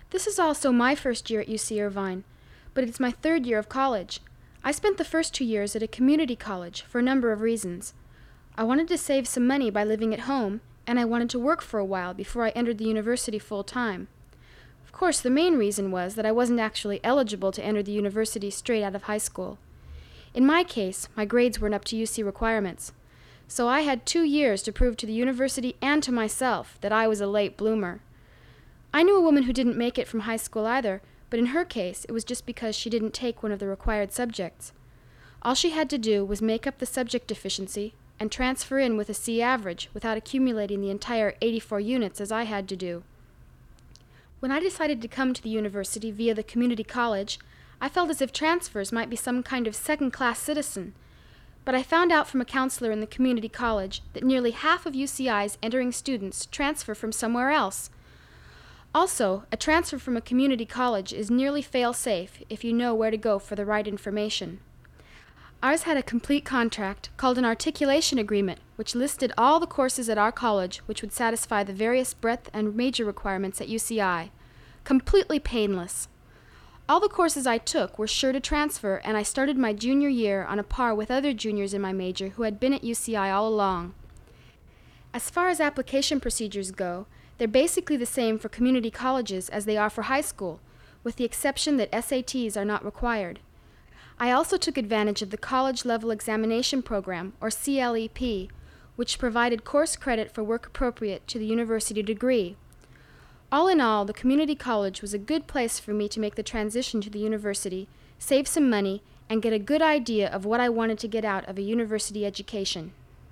This is also my first year at UC Irvine, but it's my third year of college. I spent the first 2 years at a community college for a number of reasons. I wanted to save some money by living at home, and I wanted to work for a while before I entered the university full time. Of course, the main reason was that I wasn't actually eligible to enter the university straight out of high school. In my case, my grades weren't up to UC requirements, so I had 2 years to prove to the university and to myself that I was a late bloomer. I knew a woman who didn't make it from high school either, but in her case, it was just because she didn't take one of the required subjects. All she had to do was make up the subject deficiency and transfer in with a C average without accumulating the entire 84 units as I had to do. When I decided to come to the university via the community college, I felt as if transfers might be some kind of second-class citizen, but I found out from a counselor in the community college that nearly half of UCI's entering students transfer from somewhere else. Also, a transfer from a community college is nearly fail-safe if you know where to go for the right information. Ours had a complete contract called an articulation agreement, which listed all the courses at our college which would satisfy the various breadth and major requirements at UCI. Completely painless. All the courses I took were sure to transfer, and I started my junior year on a par with other juniors in my major who had been at UCI all along. As far as application procedures go, they're basically the same for community colleges as they are for high school, with the exception that SATs are not required. I also took advantage of the College Level Examination Program, or CLEP, which provided course credit for work appropriate to the university degree. All in all, the community college was a good place for me to make the transition to the university, save some money, and get a good idea of what I wanted to get out of a university education.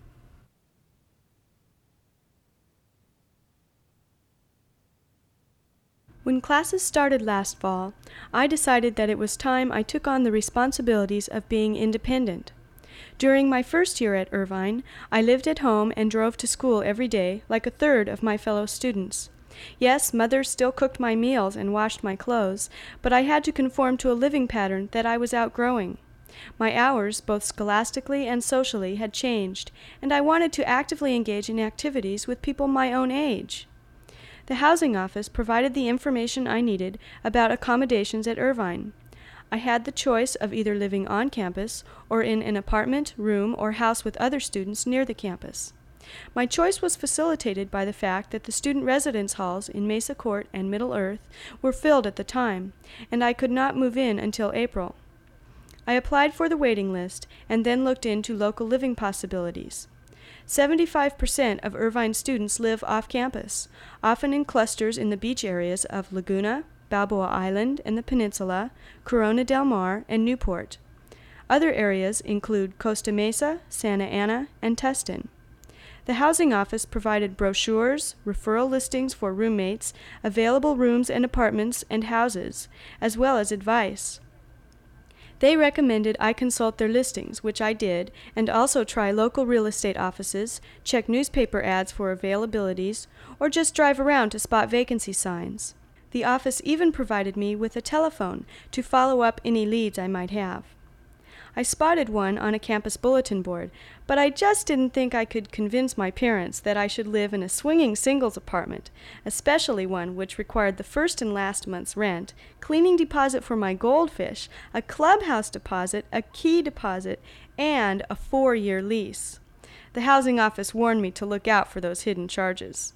When classes started last fall, I decided that it was time I took on the responsibilities of being independent. During my first year at Irvine, I lived at home and drove to school every day like a third of my fellow students. Yes, Mother still cooked my meals and washed my clothes, but I had to conform to a living pattern that I was outgrowing. My hours, both scholastically and socially, had changed, and I wanted to actively engage in activities with people my own age. The housing office provided the information I needed about accommodations at Irvine. I had the choice of either living on campus or in an apartment, room, or house with other students near the campus. My choice was facilitated by the fact that the student residence halls in Mesa Court and Middle Earth were filled at the time, and I could not move in until April. I applied for the waiting list and then looked into local living possibilities. 75% of Irvine students live off campus, often in clusters in the beach areas of Laguna, Balboa Island and the Peninsula, Corona del Mar, and Newport. Other areas include Costa Mesa, Santa Ana, and Tustin. The housing office provided brochures, referral listings for roommates, available rooms and apartments and houses, as well as advice. They recommended I consult their listings, which I did, and also try local real estate offices, check newspaper ads for availabilities, or just drive around to spot vacancy signs. The office even provided me with a telephone to follow up any leads I might have. I spotted one on a campus bulletin board, but I just didn't think I could convince my parents that I should live in a swinging singles apartment, especially one which required the first and last month's rent, cleaning deposit for my goldfish, a clubhouse deposit, a key deposit, and a 4-year lease. The housing office warned me to look out for those hidden charges.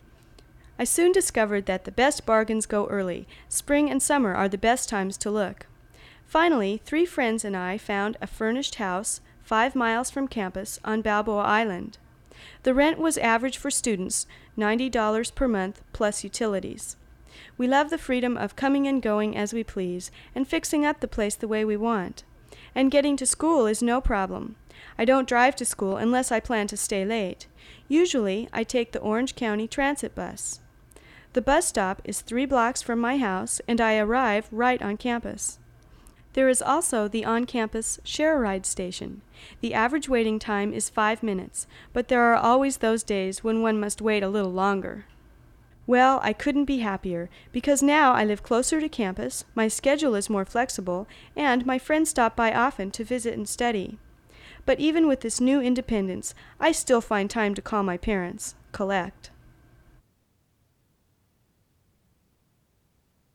I soon discovered that the best bargains go early. Spring and summer are the best times to look. Finally, 3 friends and I found a furnished house 5 miles from campus on Balboa Island. The rent was average for students, $90 per month plus utilities. We love the freedom of coming and going as we please and fixing up the place the way we want. And getting to school is no problem. I don't drive to school unless I plan to stay late. Usually, I take the Orange County Transit bus. The bus stop is 3 blocks from my house, and I arrive right on campus. There is also the on-campus Share-a-Ride station. The average waiting time is 5 minutes, but there are always those days when one must wait a little longer. Well, I couldn't be happier, because now I live closer to campus, my schedule is more flexible, and my friends stop by often to visit and study. But even with this new independence, I still find time to call my parents, collect.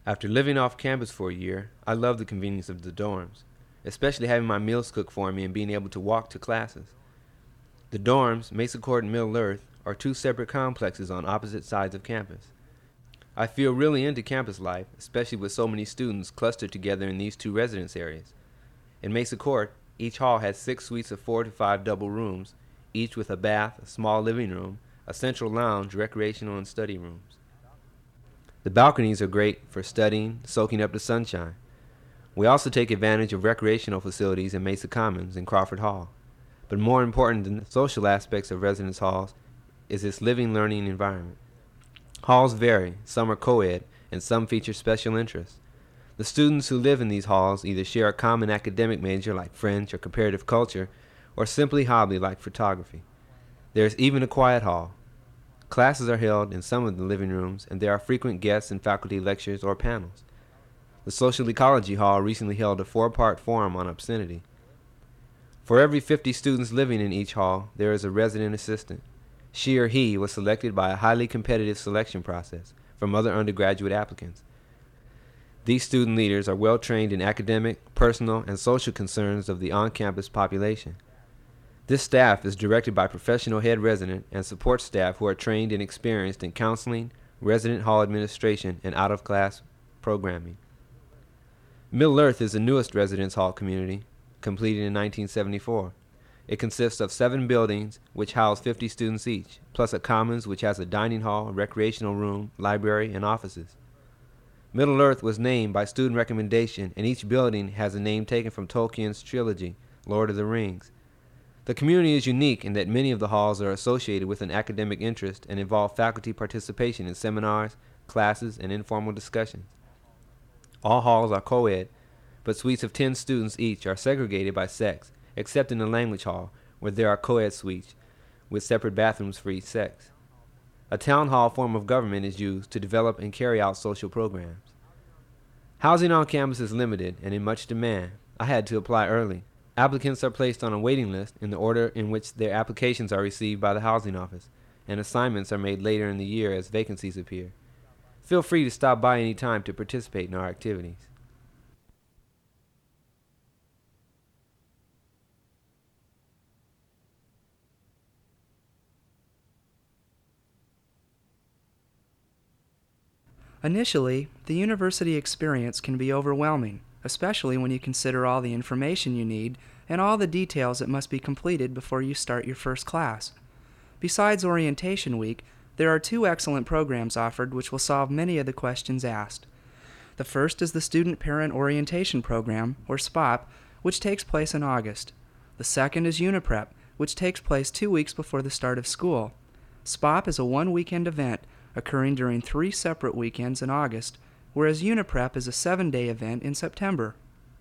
After living off campus for a year, I loved the convenience of the dorms, especially having my meals cooked for me and being able to walk to classes. The dorms, Mesa Court and Middle Earth, are two separate complexes on opposite sides of campus. I feel really into campus life, especially with so many students clustered together in these two residence areas. In Mesa Court, each hall has 6 suites of 4 to 5 double rooms, each with a bath, a small living room, a central lounge, recreational and study rooms. The balconies are great for studying, soaking up the sunshine. We also take advantage of recreational facilities in Mesa Commons and Crawford Hall. But more important than the social aspects of residence halls is its living, learning environment. Halls vary. Some are co-ed, and some feature special interests. The students who live in these halls either share a common academic major like French or comparative culture, or simply hobby like photography. There is even a quiet hall. Classes are held in some of the living rooms, and there are frequent guest and faculty lectures or panels. The Social Ecology Hall recently held a 4-part forum on obscenity. For every 50 students living in each hall, there is a resident assistant. She or he was selected by a highly competitive selection process from other undergraduate applicants. These student leaders are well trained in academic, personal, and social concerns of the on-campus population. This staff is directed by professional head resident and support staff who are trained and experienced in counseling, resident hall administration, and out-of-class programming. Middle Earth is the newest residence hall community, completed in 1974. It consists of 7 buildings, which house 50 students each, plus a commons which has a dining hall, recreational room, library, and offices. Middle Earth was named by student recommendation, and each building has a name taken from Tolkien's trilogy, Lord of the Rings. The community is unique in that many of the halls are associated with an academic interest and involve faculty participation in seminars, classes, and informal discussions. All halls are co-ed, but suites of 10 students each are segregated by sex, except in the language hall, where there are co-ed suites with separate bathrooms for each sex. A town hall form of government is used to develop and carry out social programs. Housing on campus is limited and in much demand. I had to apply early. Applicants are placed on a waiting list in the order in which their applications are received by the housing office, and assignments are made later in the year as vacancies appear. Feel free to stop by any time to participate in our activities. Initially, the university experience can be overwhelming, especially when you consider all the information you need and all the details that must be completed before you start your first class. Besides Orientation Week, there are 2 excellent programs offered which will solve many of the questions asked. The first is the Student Parent Orientation Program, or SPOP, which takes place in August. The second is UniPrep, which takes place 2 weeks before the start of school. SPOP is a 1-weekend event occurring during 3 separate weekends in August, whereas UniPrep is a 7-day event in September.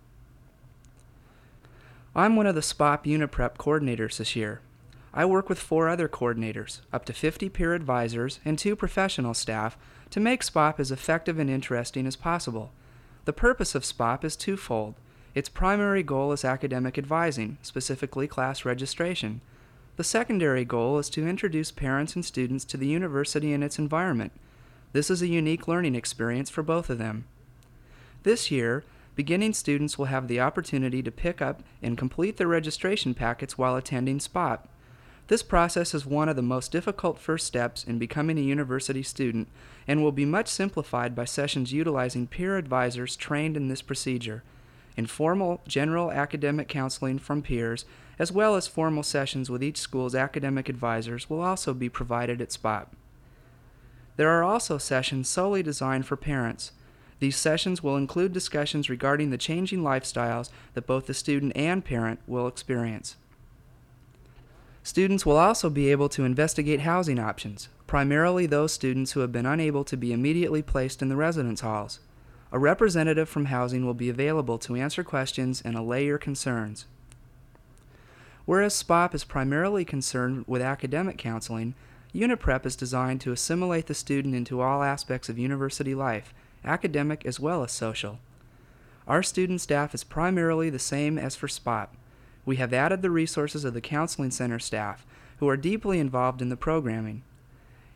I'm one of the SPOP UniPrep coordinators this year. I work with 4 other coordinators, up to 50 peer advisors, and 2 professional staff to make SPOP as effective and interesting as possible. The purpose of SPOP is twofold. Its primary goal is academic advising, specifically class registration. The secondary goal is to introduce parents and students to the university and its environment. This is a unique learning experience for both of them. This year, beginning students will have the opportunity to pick up and complete their registration packets while attending SPOP. This process is one of the most difficult first steps in becoming a university student and will be much simplified by sessions utilizing peer advisors trained in this procedure, informal general academic counseling from peers, as well as formal sessions with each school's academic advisors will also be provided at SPOP. There are also sessions solely designed for parents. These sessions will include discussions regarding the changing lifestyles that both the student and parent will experience. Students will also be able to investigate housing options, primarily those students who have been unable to be immediately placed in the residence halls. A representative from housing will be available to answer questions and allay your concerns. Whereas SPOP is primarily concerned with academic counseling, UniPrep is designed to assimilate the student into all aspects of university life, academic as well as social. Our student staff is primarily the same as for SPOP. We have added the resources of the Counseling Center staff, who are deeply involved in the programming.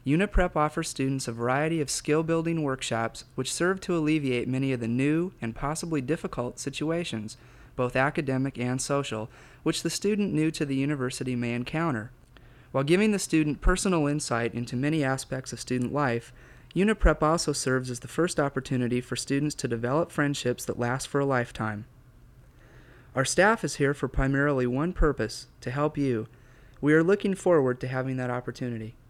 UniPrep offers students a variety of skill-building workshops which serve to alleviate many of the new and possibly difficult situations, both academic and social, which the student new to the university may encounter. While giving the student personal insight into many aspects of student life, UniPrep also serves as the first opportunity for students to develop friendships that last for a lifetime. Our staff is here for primarily one purpose: to help you. We are looking forward to having that opportunity.